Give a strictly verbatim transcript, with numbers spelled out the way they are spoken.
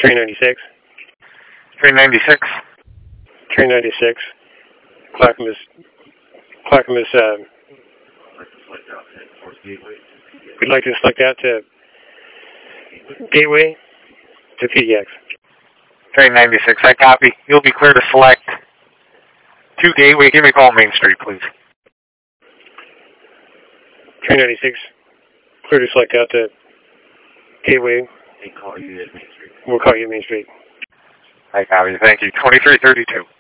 Train ninety-six. Train ninety-six. Train ninety-six. Clackamas, Clackamas, uh, we'd like to select out to Gateway to P D X. Train ninety-six, I copy. You'll be clear to select to Gateway. Give me a call Main Street, please. Train ninety-six, clear to select out to Gateway. They call you at Main Street. We'll call you Main Street. I copy. Thank you. twenty-three thirty-two.